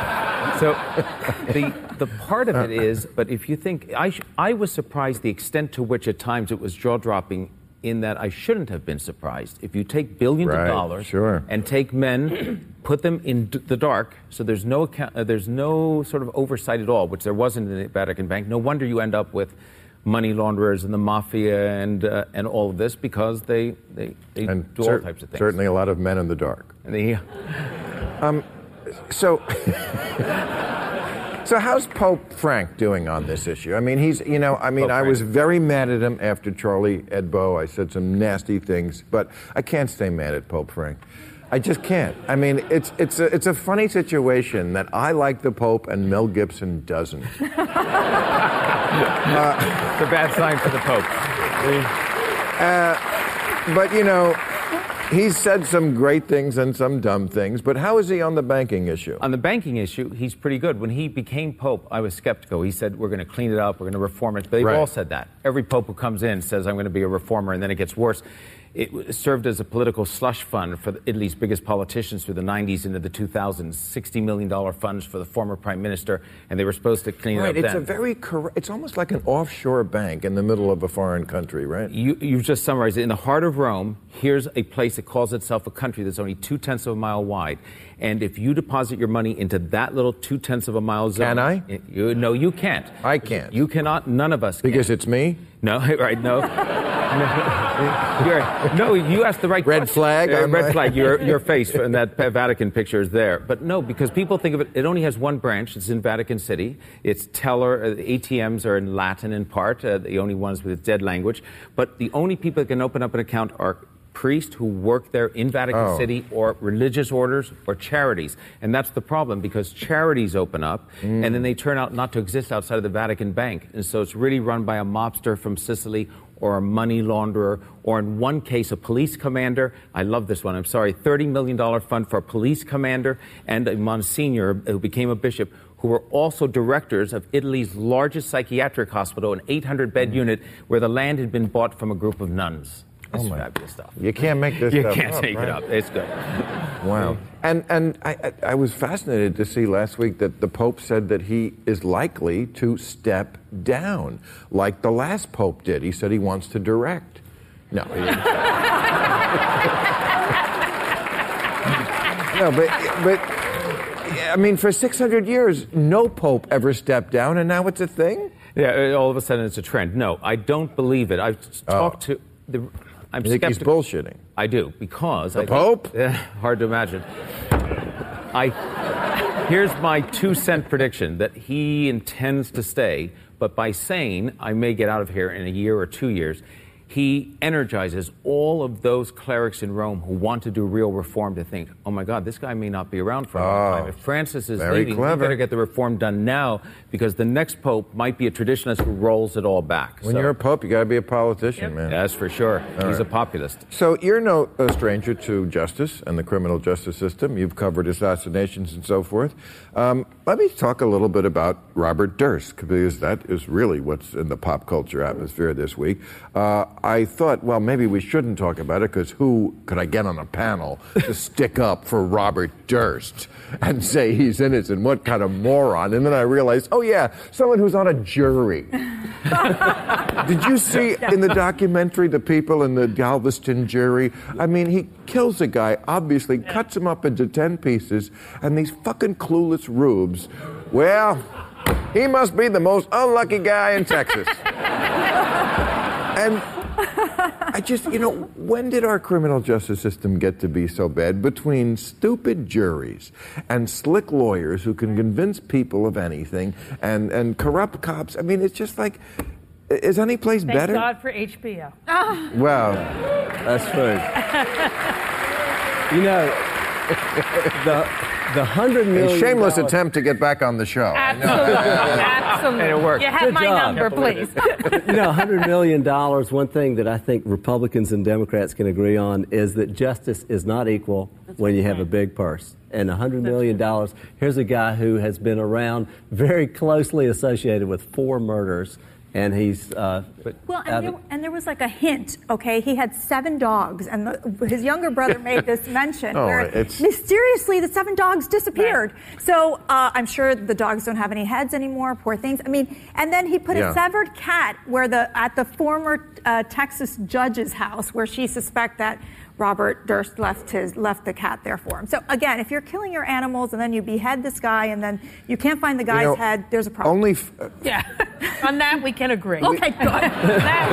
Speaker 11: the part of it is, but if you think, I was surprised the extent to which at times it was jaw-dropping, in that I shouldn't have been surprised. If you take billions of dollars and take men, put them in the dark, so there's no sort of oversight at all, which there wasn't in the Vatican Bank. No wonder you end up with money launderers and the mafia and all of this, because they do all types of things.
Speaker 5: Certainly a lot of men in the dark. So how's Pope Frank doing on this issue? I mean, I was very mad at him after Charlie Hebdo. I said some nasty things, but I can't stay mad at Pope Frank. I just can't. I mean, it's a funny situation that I like the Pope and Mel Gibson doesn't.
Speaker 11: It's a bad sign for the Pope.
Speaker 5: But, he's said some great things and some dumb things, but how is he on the banking issue?
Speaker 11: On the banking issue, he's pretty good. When he became Pope, I was skeptical. He said, we're going to clean it up, we're going to reform it. But they've all said that. Every Pope who comes in says, I'm going to be a reformer, and then it gets worse. It served as a political slush fund for Italy's biggest politicians through the 90s into the 2000s, $60 million funds for the former prime minister, and they were supposed to clean it up then.
Speaker 5: It's almost like an offshore bank in the middle of a foreign country, right?
Speaker 11: You've just summarized it. In the heart of Rome, here's a place that calls itself a country that's only 0.2 of a mile wide. And if you deposit your money into that little 0.2 of a mile zone...
Speaker 5: Can I?
Speaker 11: No, you can't.
Speaker 5: I can't.
Speaker 11: You cannot. None of us can.
Speaker 5: Because it's me?
Speaker 11: No, right, no. No, you asked the right question.
Speaker 5: Red flag?
Speaker 11: Red flag. Your face in that Vatican picture is there. But no, because people think of it, it only has one branch. It's in Vatican City. It's teller. ATMs are in Latin in part, the only ones with dead language. But the only people that can open up an account are priests who work there in Vatican City, or religious orders, or charities. And that's the problem, because charities open up and then they turn out not to exist outside of the Vatican Bank. And so it's really run by a mobster from Sicily or a money launderer, or in one case, a police commander. I love this one. I'm sorry. $30 million fund for a police commander and a Monsignor who became a bishop, who were also directors of Italy's largest psychiatric hospital, an 800-bed unit where the land had been bought from a group of nuns. It's fabulous stuff.
Speaker 5: You can't make this stuff up.
Speaker 11: You can't make it up. It's good.
Speaker 5: Wow. And I was fascinated to see last week that the Pope said that he is likely to step down, like the last Pope did. He said he wants to direct. No, he didn't. No, but I mean, for 600 years, no Pope ever stepped down, and now it's a thing?
Speaker 11: Yeah, all of a sudden it's a trend. No, I don't believe it. I've talked to... I'm
Speaker 5: think he's bullshitting?
Speaker 11: I do, because...
Speaker 5: The Pope?
Speaker 11: Hard to imagine. Here's my 2-cent prediction, that he intends to stay, but by saying, I may get out of here in a year or 2 years, he energizes all of those clerics in Rome who want to do real reform to think, oh my God, this guy may not be around for a long time. If Francis is leaving, we better get the reform done now, because the next pope might be a traditionalist who rolls it all back.
Speaker 5: When you're a pope, you got to be a politician, man.
Speaker 11: That's for sure. He's a populist.
Speaker 5: So you're no stranger to justice and the criminal justice system. You've covered assassinations and so forth. Let me talk a little bit about Robert Durst, because that is really what's in the pop culture atmosphere this week. I thought, well, maybe we shouldn't talk about it, because who could I get on a panel to stick up for Robert Durst and say he's innocent? What kind of moron? And then I realized, oh yeah, someone who's on a jury. Did you see in the documentary the people in the Galveston jury? I mean, he kills a guy, obviously, cuts him up into 10 pieces, and these fucking clueless rubes, well, He must be the most unlucky guy in Texas. And I just, when did our criminal justice system get to be so bad? Between stupid juries and slick lawyers who can convince people of anything and corrupt cops, I mean, it's just like, is any place better?
Speaker 9: Thank God for HBO.
Speaker 5: Well,
Speaker 7: that's true. The $100 million.
Speaker 5: A shameless attempt to get back on the show.
Speaker 9: Absolutely. Absolutely.
Speaker 11: And it worked.
Speaker 9: You have
Speaker 7: Good
Speaker 9: my
Speaker 7: job.
Speaker 9: number, please.
Speaker 7: $100 million, one thing that I think Republicans and Democrats can agree on is that justice is not equal when you have a big purse. And $100 million, here's a guy who has been around, very closely associated with 4 murders. And he's
Speaker 8: and there was like a hint. Okay, he had 7 dogs, and his younger brother made this mention where mysteriously the 7 dogs disappeared. Right. So I'm sure the dogs don't have any heads anymore. Poor things. I mean, and then he put a severed cat at the former Texas judge's house, where she suspect that Robert Durst left the cat there for him. So again, if you're killing your animals and then you behead this guy and then you can't find the guy's head, there's a problem.
Speaker 9: Yeah, on that we can agree.
Speaker 8: Okay, good.
Speaker 9: That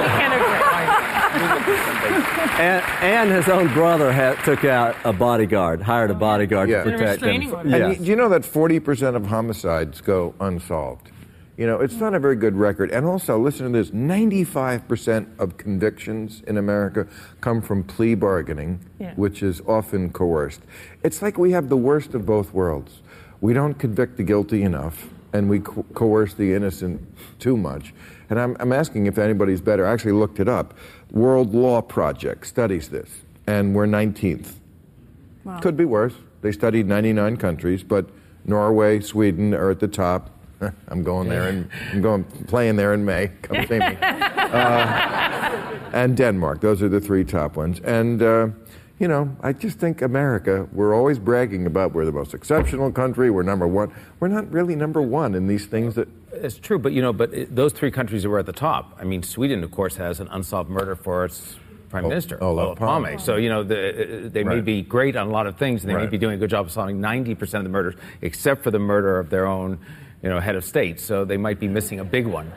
Speaker 9: we can agree.
Speaker 7: and his own brother took out a bodyguard, hired a bodyguard to protect him.
Speaker 5: And do you know that 40% of homicides go unsolved? It's not a very good record. And also, listen to this, 95% of convictions in America come from plea bargaining, which is often coerced. It's like we have the worst of both worlds. We don't convict the guilty enough, and we coerce the innocent too much. And I'm asking if anybody's better. I actually looked it up. World Law Project studies this, and we're 19th. Wow. Could be worse. They studied 99 countries, but Norway, Sweden are at the top. I'm going there, and playing there in May. Come see me. And Denmark. Those are the 3 top ones. And I just think America. We're always bragging about we're the most exceptional country. We're number 1. We're not really number 1 in these things that.
Speaker 11: It's true, but those 3 countries that were at the top. I mean, Sweden, of course, has an unsolved murder for its Prime Minister, Olof Palme. So, they may be great on a lot of things, and they may be doing a good job of solving 90% of the murders, except for the murder of their own head of state, so they might be missing a big one.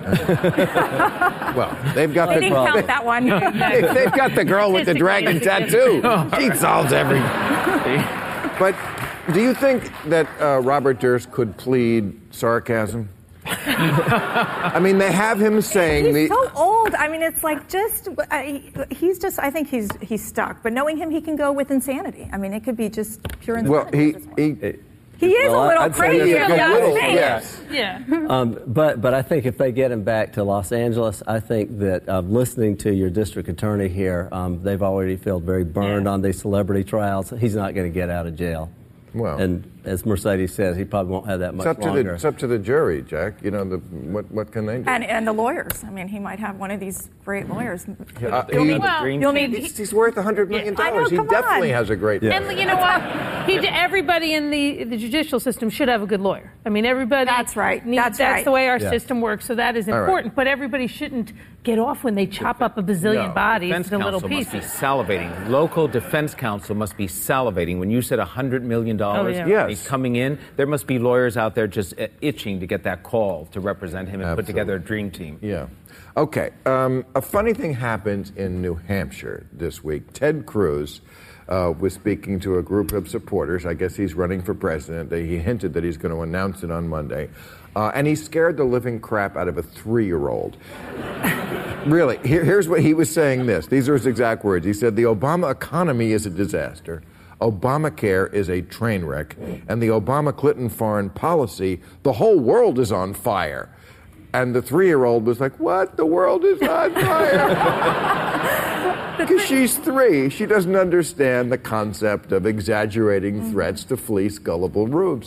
Speaker 5: Well, they've got
Speaker 8: didn't count that one.
Speaker 5: They've got the girl with the dragon tattoo. She solves everything. But do you think that Robert Durst could plead sarcasm? I mean, they have him saying
Speaker 8: he's so old. I mean, it's like I think he's stuck. But knowing him, he can go with insanity. I mean, it could be just pure insanity.
Speaker 5: Well,
Speaker 8: he is a little crazy.
Speaker 5: Yes.
Speaker 9: Yeah.
Speaker 7: But I think if they get him back to Los Angeles, I think that listening to your district attorney here, they've already felt very burned on these celebrity trials. He's not going to get out of jail.
Speaker 5: Well,
Speaker 7: and as Mercedes says, he probably won't have that much longer.
Speaker 5: It's up to the jury, Jack. What can they do?
Speaker 8: And the lawyers. I mean, he might have one of these great lawyers.
Speaker 5: He's worth $100 million. He definitely has a great lawyer.
Speaker 9: And you know what? Everybody in the judicial system should have a good lawyer. I mean, everybody.
Speaker 8: That's right.
Speaker 9: That's the way our system works. So that is important. Right. But everybody shouldn't get off when they chop up a bazillion bodies into little pieces.
Speaker 11: Defense counsel must be salivating. Local defense counsel must be salivating. When you said $100 million, he's coming in, there must be lawyers out there just itching to get that call to represent him and put together a dream team.
Speaker 5: Yeah. Okay. A funny thing happened in New Hampshire this week. Ted Cruz was speaking to a group of supporters. I guess he's running for president. He hinted that he's going to announce it on Monday. And he scared the living crap out of a 3-year-old. Really, here's what he was saying These are his exact words. He said, the Obama economy is a disaster. Obamacare is a train wreck. And the Obama-Clinton foreign policy, the whole world is on fire. And the 3-year-old was like, what? The world is on fire? Because she's 3. She doesn't understand the concept of exaggerating threats to fleece gullible rubes.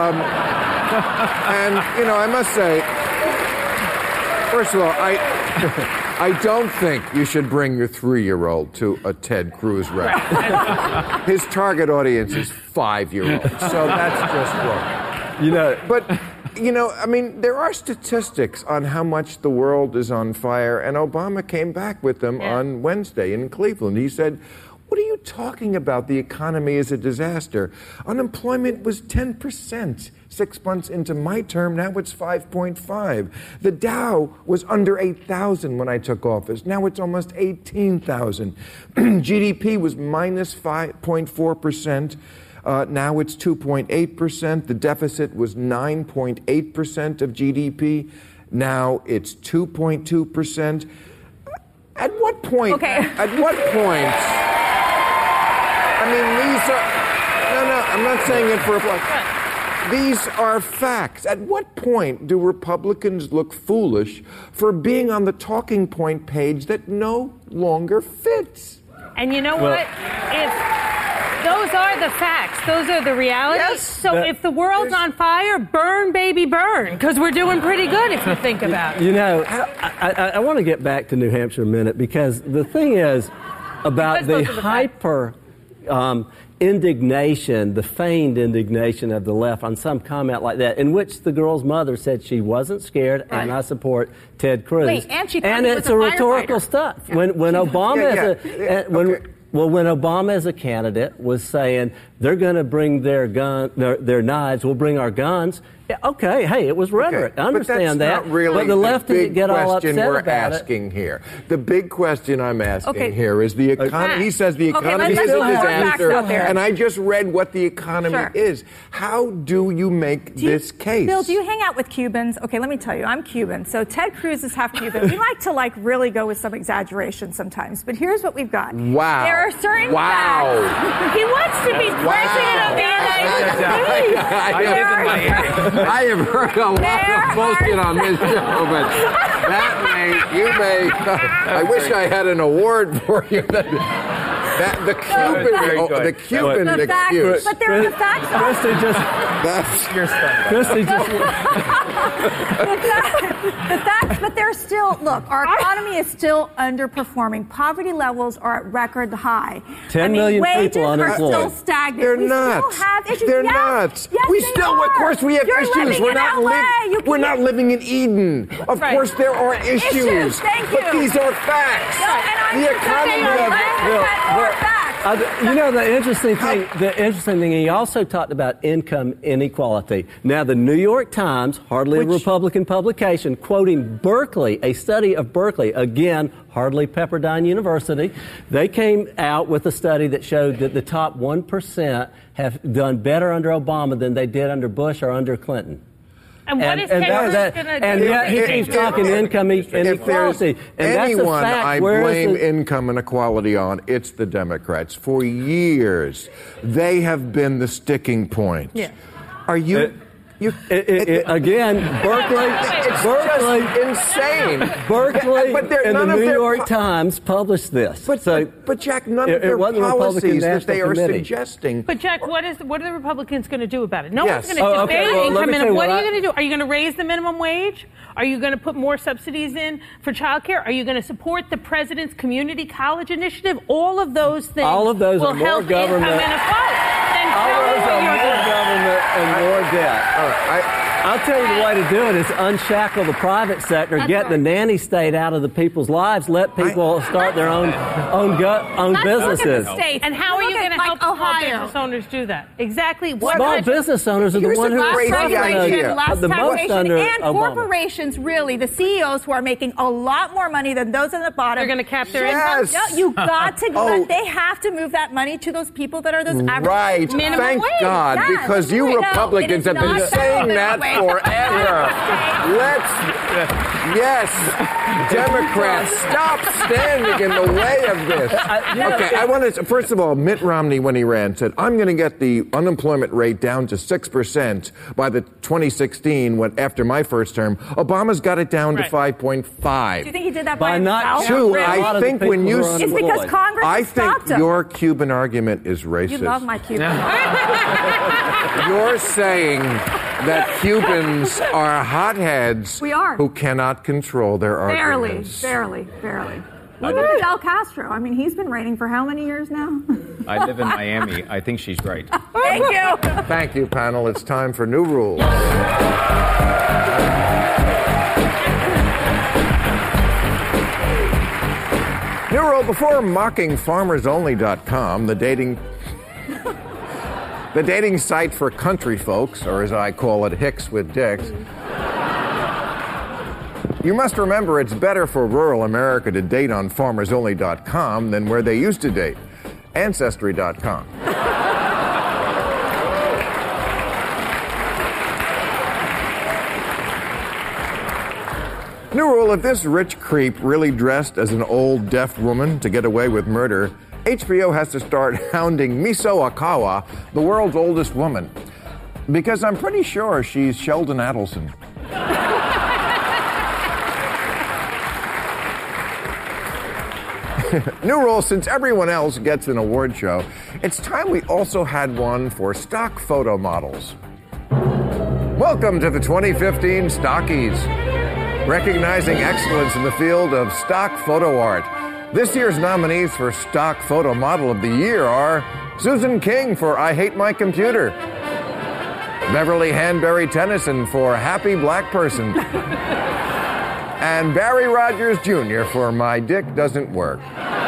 Speaker 5: And, I must say, first of all, I don't think you should bring your 3-year-old to a Ted Cruz rally. His target audience is 5-year-olds, so that's just wrong. But, I mean, there are statistics on how much the world is on fire, and Obama came back with them on Wednesday in Cleveland. He said, What are you talking about? The economy is a disaster. Unemployment was 10% 6 months into my term. Now it's 5.5. The Dow was under 8,000 when I took office. Now it's almost 18,000. GDP was minus 5.4%. Now it's 2.8%. The deficit was 9.8% of GDP. Now it's 2.2%. At what point?
Speaker 8: Okay.
Speaker 5: At what point? I mean, these are... No, I'm not saying it for a flash. These are facts. At what point do Republicans look foolish for being on the talking point page that no longer fits?
Speaker 9: And you know what? Those are the facts. Those are the realities.
Speaker 5: Yes,
Speaker 9: so if the world's on fire, burn, baby, burn, because we're doing pretty good if you think about it.
Speaker 7: You know, I want to get back to New Hampshire a minute, because the thing is about the hyper indignation, the feigned indignation of the left on some comment like that, in which the girl's mother said she wasn't scared, and I support Ted Cruz.
Speaker 8: Wait, and she
Speaker 7: and it's a rhetorical stuff.
Speaker 8: Yeah.
Speaker 7: When Obama when Obama as a candidate was saying they're going to bring their knives, we'll bring our guns. Okay, hey, it was rhetoric. I understand that.
Speaker 5: Not really
Speaker 7: but the left didn't get all upset
Speaker 5: we're
Speaker 7: about
Speaker 5: asking here. The big question I'm asking here is the economy. He says the economy is a disaster, and I just read what the economy is. How do you make this case?
Speaker 8: Bill, do you hang out with Cubans? Okay, let me tell you, I'm Cuban. So Ted Cruz is half Cuban. We like to really go with some exaggeration sometimes. But here's what we've got.
Speaker 5: Wow.
Speaker 8: There are certain facts. He wants to be president of the United States.
Speaker 5: I have heard a lot of bullshit on this show, but I wish I had an award for you. The Cuban excuse.
Speaker 8: But there are the facts.
Speaker 7: Christy just
Speaker 8: the facts, but they're still, look, our economy is still underperforming. Poverty levels are at record high.
Speaker 7: 10 million people unemployed.
Speaker 8: Wages are still stagnant.
Speaker 5: They're
Speaker 8: we
Speaker 5: not.
Speaker 8: Still have issues.
Speaker 5: They're
Speaker 8: yes.
Speaker 5: not.
Speaker 8: Yes,
Speaker 5: We
Speaker 8: they
Speaker 5: still,
Speaker 8: are.
Speaker 5: of course, we have
Speaker 8: You're
Speaker 5: issues.
Speaker 8: living
Speaker 5: We're
Speaker 8: in
Speaker 5: not
Speaker 8: LA.
Speaker 5: we're not living in Eden. Of course, there are issues.
Speaker 8: Thank
Speaker 5: but
Speaker 8: you.
Speaker 5: these are facts.
Speaker 8: No, and I'm
Speaker 5: the economy
Speaker 7: you know, the interesting thing, he also talked about income inequality. Now, the New York Times, hardly a Republican publication, quoting Berkeley, a study of Berkeley, again, hardly Pepperdine University, they came out with a study that showed that the top 1% have done better under Obama than they did under Bush or under Clinton.
Speaker 9: And what is Ted Cruz going to do?
Speaker 7: And yet he keeps talking income inequality. And
Speaker 5: anyone
Speaker 7: that's a fact.
Speaker 5: I blame income inequality on, it's the Democrats. For years, they have been the sticking point.
Speaker 9: Yeah.
Speaker 5: Are you...
Speaker 7: Again, Berkeley,
Speaker 5: just insane.
Speaker 7: Berkeley
Speaker 5: but
Speaker 7: and the New York Times published this.
Speaker 5: But Jack, none of their policies that they are suggesting.
Speaker 9: But Jack, what are the Republicans going to do about it? No
Speaker 5: Yes.
Speaker 9: one's going to debate income inequality. What are you going to do? Are you going to raise the minimum wage? Are you going to put more subsidies in for childcare? Are you going to support the president's community college initiative? All of those things will help income inequality.
Speaker 7: All of those are more government and more debt. I'll tell you the way to do it is unshackle the private sector, get the nanny state out of the people's lives, let people start their own businesses.
Speaker 9: And how are you going to help small business owners do that? Exactly.
Speaker 7: Small business owners are the ones who are suffering the most under
Speaker 8: and
Speaker 7: Obama.
Speaker 8: Corporations, really, the CEOs who are making a lot more money than those on the bottom.
Speaker 9: They're going to cap their income.
Speaker 8: No, you got to. They have to move that money to those people that are those average minimum
Speaker 5: Thank
Speaker 8: wage.
Speaker 5: God, because you Republicans have been saying that forever. Democrats, stop standing in the way of this. Okay, I want to, first of all, Mitt Romney, when he ran, said, I'm going to get the unemployment rate down to 6% by the 2016, after my first term. Obama's got it down to 5.5.
Speaker 8: Do you think he did that
Speaker 7: by
Speaker 8: himself?
Speaker 5: Two, I think when you...
Speaker 8: It's because Congress stopped him.
Speaker 5: Your Cuban argument is racist.
Speaker 8: You love my Cuban.
Speaker 5: You're saying that Cubans are hotheads who cannot control their arguments.
Speaker 8: Barely. Look at Fidel Castro. I mean, he's been reigning for how many years now?
Speaker 11: I live in Miami. I think she's right.
Speaker 8: Thank you.
Speaker 5: Thank you, panel. It's time for new rules. New rule, before mocking FarmersOnly.com, the dating site for country folks, or as I call it, hicks with dicks, you must remember it's better for rural America to date on FarmersOnly.com than where they used to date, Ancestry.com. New rule, if this rich creep really dressed as an old deaf woman to get away with murder, HBO has to start hounding Miso Akawa, the world's oldest woman, because I'm pretty sure she's Sheldon Adelson. New rule, since everyone else gets an award show, it's time we also had one for stock photo models. Welcome to the 2015 Stockies, recognizing excellence in the field of stock photo art. This year's nominees for Stock Photo Model of the Year are Susan King for I Hate My Computer, Beverly Hanbury Tennyson for Happy Black Person, and Barry Rogers Jr. for My Dick Doesn't Work.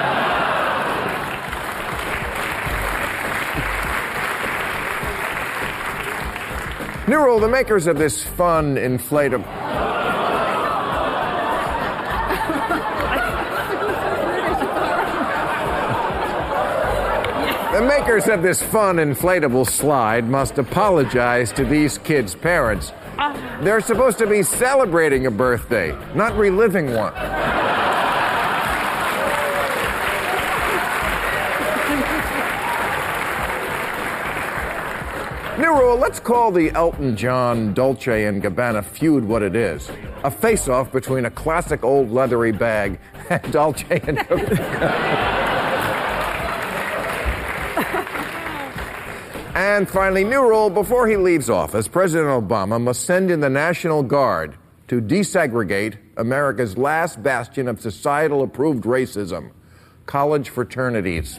Speaker 5: New rule, the makers of this fun, inflatable... The makers of this fun, inflatable slide must apologize to these kids' parents. They're supposed to be celebrating a birthday, not reliving one. New rule, let's call the Elton John, Dolce & Gabbana feud what it is. A face-off between a classic old leathery bag and Dolce & Gabbana. And finally, new rule, before he leaves office, President Obama must send in the National Guard to desegregate America's last bastion of societal-approved racism, college fraternities.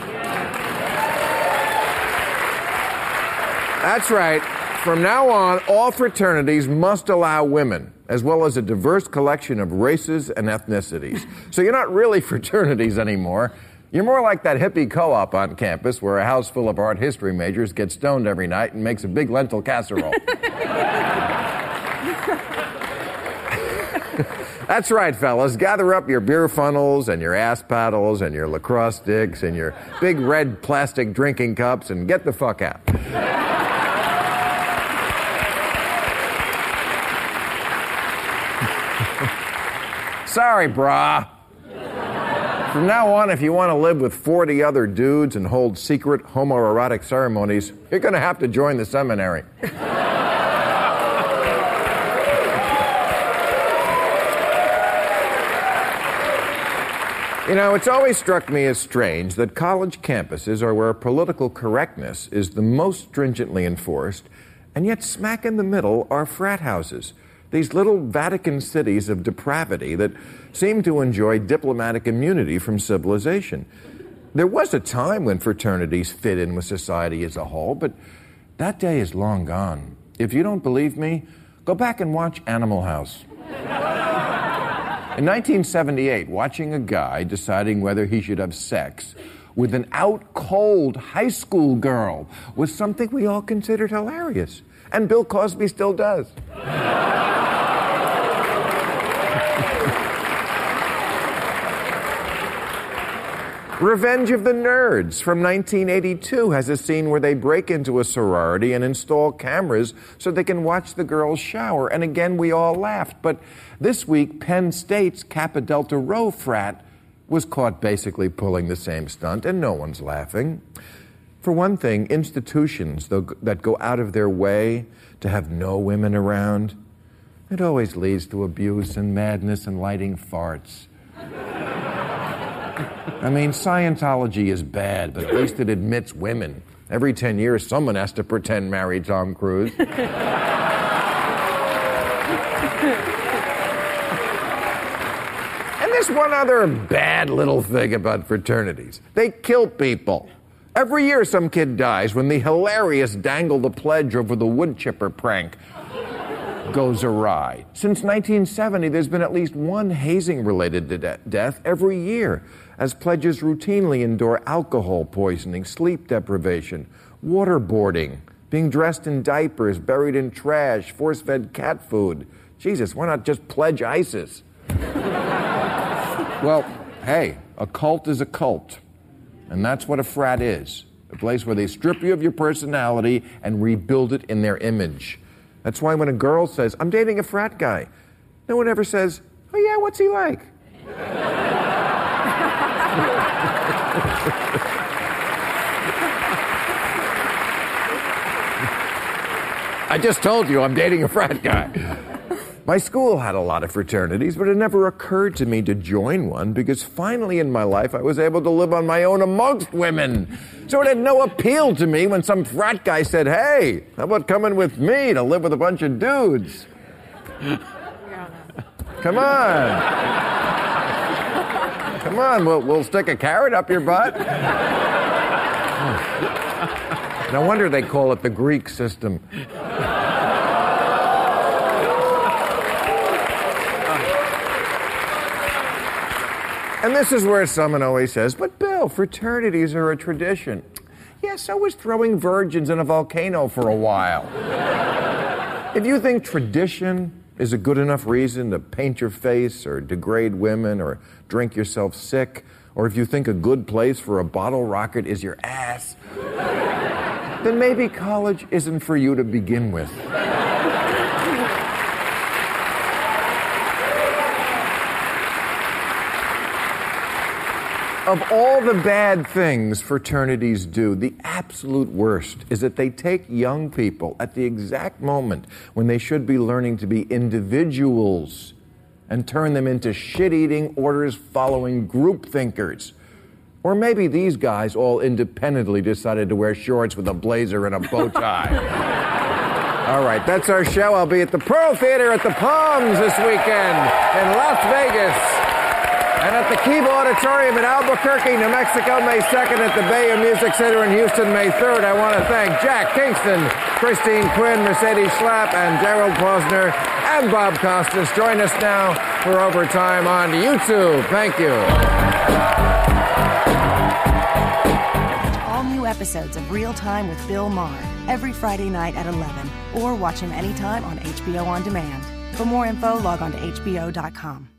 Speaker 5: That's right. From now on, all fraternities must allow women, as well as a diverse collection of races and ethnicities. So you're not really fraternities anymore. You're more like that hippie co-op on campus where a house full of art history majors gets stoned every night and makes a big lentil casserole. That's right, fellas. Gather up your beer funnels and your ass paddles and your lacrosse sticks and your big red plastic drinking cups and get the fuck out. Sorry, brah. From now on, if you want to live with 40 other dudes and hold secret homoerotic ceremonies, you're going to have to join the seminary. You know, it's always struck me as strange that college campuses are where political correctness is the most stringently enforced, and yet smack in the middle are frat houses. These little Vatican cities of depravity that seem to enjoy diplomatic immunity from civilization. There was a time when fraternities fit in with society as a whole, but that day is long gone. If you don't believe me, go back and watch Animal House. In 1978, watching a guy deciding whether he should have sex with an out-cold high school girl was something we all considered hilarious. And Bill Cosby still does. Revenge of the Nerds from 1982 has a scene where they break into a sorority and install cameras so they can watch the girls shower. And again, we all laughed. But this week, Penn State's Kappa Delta Rho frat was caught basically pulling the same stunt, and no one's laughing. For one thing, institutions that go out of their way to have no women around, it always leads to abuse and madness and lighting farts. I mean, Scientology is bad, but at least it admits women. Every 10 years, someone has to pretend marry Tom Cruise. And there's one other bad little thing about fraternities. They kill people. Every year some kid dies when the hilarious dangle the pledge over the wood chipper prank. goes awry. Since 1970, there's been at least one hazing-related death every year, as pledges routinely endure alcohol poisoning, sleep deprivation, waterboarding, being dressed in diapers, buried in trash, force-fed cat food. Jesus, why not just pledge ISIS? Well, hey, a cult is a cult. And that's what a frat is. A place where they strip you of your personality and rebuild it in their image. That's why when a girl says, I'm dating a frat guy, no one ever says, oh yeah, what's he like? I just told you I'm dating a frat guy. My school had a lot of fraternities, but it never occurred to me to join one because finally in my life I was able to live on my own amongst women. So it had no appeal to me when some frat guy said, hey, how about coming with me to live with a bunch of dudes? Come on. Come on, we'll stick a carrot up your butt. No wonder they call it the Greek system. And this is where someone always says, but Bill, fraternities are a tradition. Yeah, so was throwing virgins in a volcano for a while. If you think tradition is a good enough reason to paint your face or degrade women or drink yourself sick, or if you think a good place for a bottle rocket is your ass, then maybe college isn't for you to begin with. Of all the bad things fraternities do, the absolute worst is that they take young people at the exact moment when they should be learning to be individuals and turn them into shit-eating, orders-following group thinkers. Or maybe these guys all independently decided to wear shorts with a blazer and a bow tie. All right, that's our show. I'll be at the Pearl Theater at the Palms this weekend in Las Vegas. And at the Kiva Auditorium in Albuquerque, New Mexico, May 2nd, at the Bayou Music Center in Houston, May 3rd. I want to thank Jack Kingston, Christine Quinn, Mercedes Schlapp, and Gerald Posner, and Bob Costas. Join us now for Overtime on YouTube. Thank you.
Speaker 12: Watch all new episodes of Real Time with Bill Maher every Friday night at 11, or watch him anytime on HBO On Demand. For more info, log on to HBO.com.